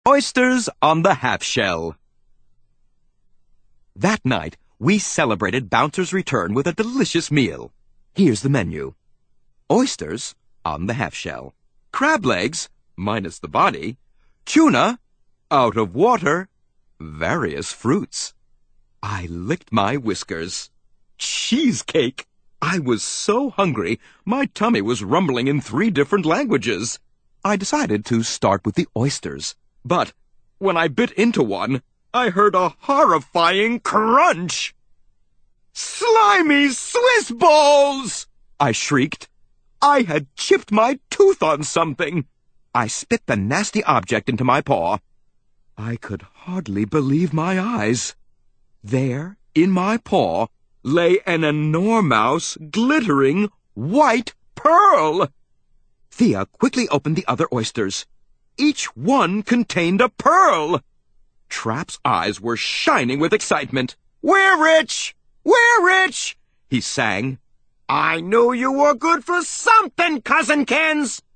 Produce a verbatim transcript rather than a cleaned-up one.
Oysters on the half-shell. That night, we celebrated Bouncer's return with a delicious meal. Here's the menu. Oysters on the half-shell. Crab legs, minus the body. Tuna, out of water. Various fruits. I licked my whiskers. Cheesecake! I was so hungry, my tummy was rumbling in three different languages. I decided to start with the oysters. But when I bit into one, I heard a horrifying crunch. "Slimy Swiss balls!" I shrieked. I had chipped my tooth on something. I spit the nasty object into my paw. I could hardly believe my eyes. There, in my paw, lay an enormous, glittering, white pearl. Thea quickly opened the other oysters. Each one contained a pearl. Trap's eyes were shining with excitement. "We're rich! We're rich!" he sang. "I knew you were good for something, Cousin Kens."